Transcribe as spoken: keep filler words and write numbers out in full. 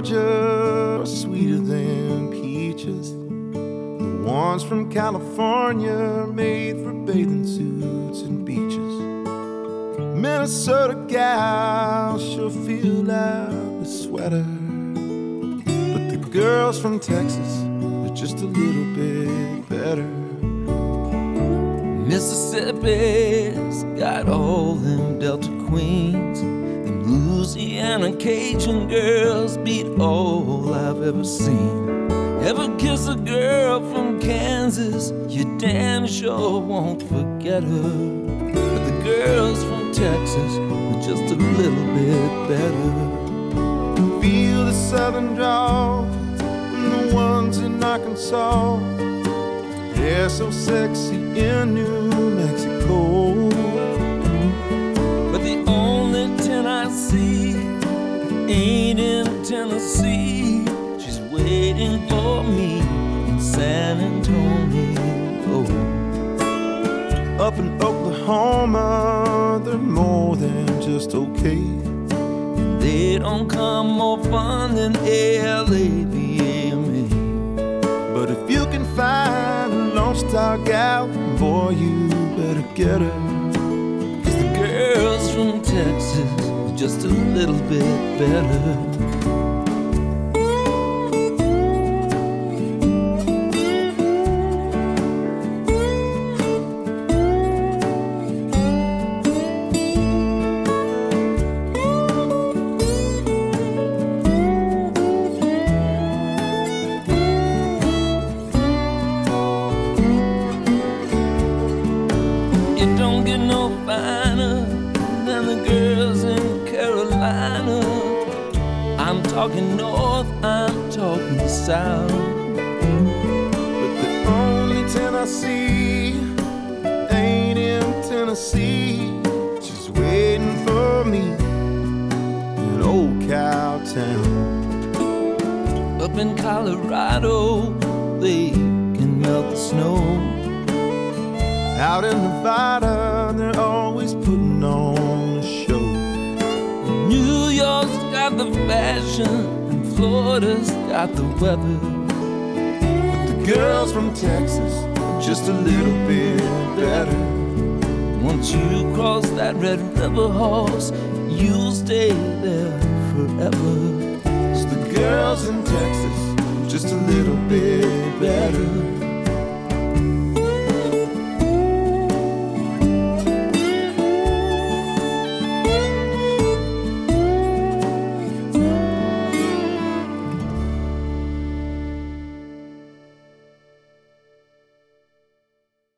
Georgia are sweeter than peaches. The ones from California are made for bathing suits and beaches. Minnesota gals sure feel like a sweater, but the girls from Texas are just a little bit better. Mississippi's got all them Delta queens. Them Louisiana Cajun girls beat all I've ever seen. Ever kiss a girl from Kansas, you damn sure won't forget her. But the girls from Texas are just a little bit better. Feel the southern drawl from the ones in Arkansas. They're so sexy in New Mexico. But the only ten I see ain't in Tennessee. She's waiting for me in San Antonio. Up in Oklahoma, they're more than just okay. And they don't come more fun than L A V M A. But if you can find a Lone Star gal, boy, you better get her. 'Cause the girls from Texas are just a little bit better. Don't get no finer than the girls in Carolina. I'm talking north, I'm talking south. But the only ten I see ain't in Tennessee. She's waiting for me in old Cowtown. Up in Colorado, they can melt the snow. Out in Nevada, they're always putting on a show. New York's got the fashion, and Florida's got the weather. But the girls from Texas are just a little bit better. Once you cross that Red River horse, you'll stay there forever. 'Cause the girls in Texas are just a little bit better.